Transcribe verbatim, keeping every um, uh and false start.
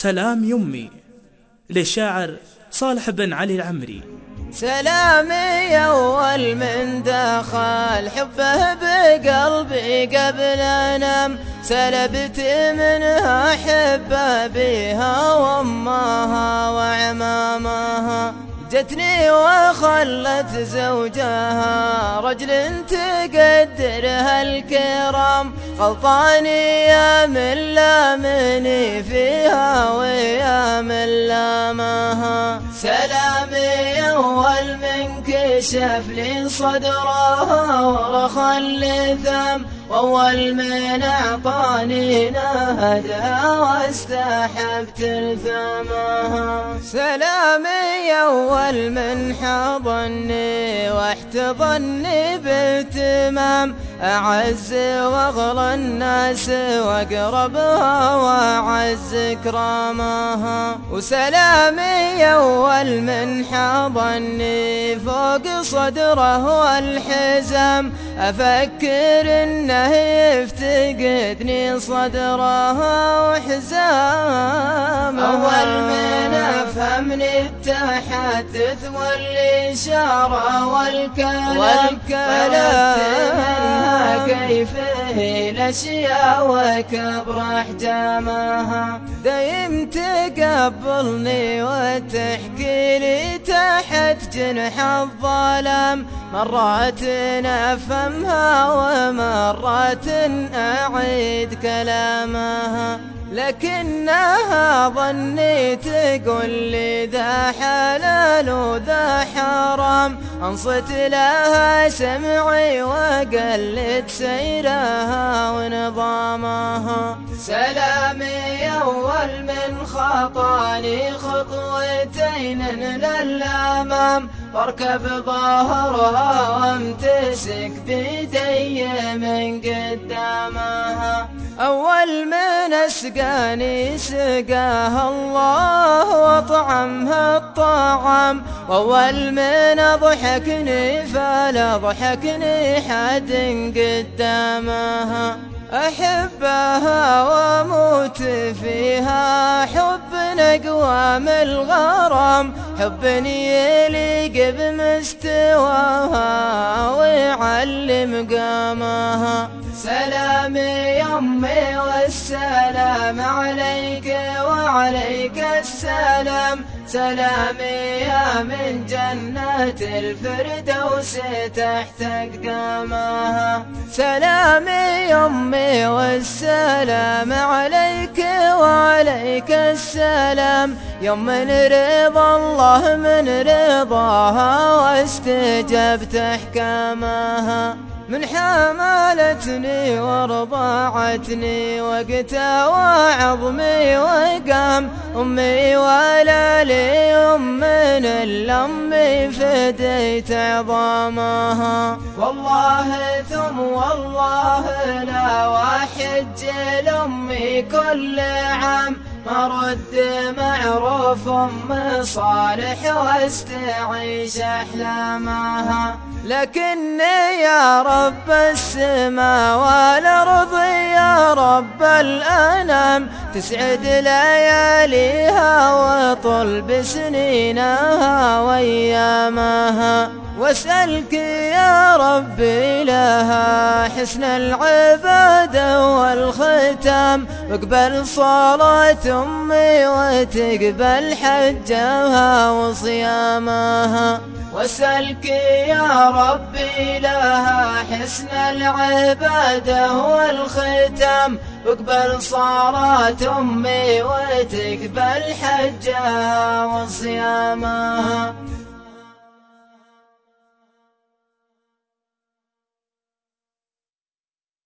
سلام يمي للشاعر صالح بن علي العمري. سلامي أول من دخل حبه بقلبي قبل أنام، سلبت منها حبه بها وأمها وعمامها، جتني وخلت زوجها رجل تقدرها الكرام، غلطاني يا من لامني فيها ويا من لامها. سلامي أول من كشف لي صدرها ورخى اللثام، وأول من أعطاني نهدها واستحبت الثمها. سلامي أول من حضني واحتضني باهتمام، أعز وأغلى الناس وأقربها وأعز كرامها. وسلامي أول من حضني فوق صدره والحزام، أفكر إنه يفتقدني صدرها وحزام. أول من أفهمني التحدث والإشارة والكلام, والكلام منها كيف هي الأشياء وكبر أحجامها. دايم تقبلني وتحكي لي تحت جنح الظلام، مرات أفهمها ومرات أعيد كلامها، لكنها ظني تقول لي ذا حلال وذا حرام، أنصت لها سمعي وقلد سيرها ونظامها. سلامي أول من خطاني خطوتين للأمام، واركب ظهرها وامتسك بيدي من قدامها. أول من أسقاني سقاها الله وطعمها الطعام، وأول من أضحكني فلا ضحكني حد قدامها. أحبها وأموت فيها حب أقوى من الغرام، حب يليق بمستواها ويعلم قامها. سلامي أمي والسلام عليك وعليك السلام، سلامي يا من جنة الفردوس تحت أقدامها. سلامي أمي والسلام عليك وعليك السلام، يوم من رضا الله من رضاها واستجبت أحكامها. من حملتني ورضعتني وقتا وعظمي وقام، أمي ولا لي أم من الأم فديت عظامها. والله ثم والله لا وحج لأمي كل عام، مرد معروف أم صالح واستعيش أحلامها. لكني يا رب السماء والأرض يا رب الأنام، تسعد لياليها وطل بسنينها وأيامها. واسألك يا ربي لها حسن العبادة والختام، واقبل صلاة أمي وتقبل حجها وصيامها. واسألك يا ربي لها حسن العبادة والختام، واقبل صلاة أمي وتقبل حجها وصيامها.